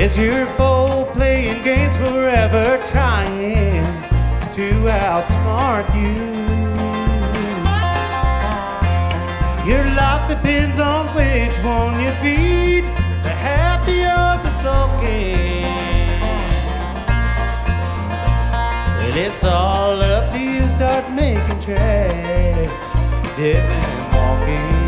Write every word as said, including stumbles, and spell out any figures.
It's your foe playing games forever, trying to outsmart you. Your life depends on which one you feed, the happy or the sulking. Well, it's all up to you, start making tracks, dipping and walking.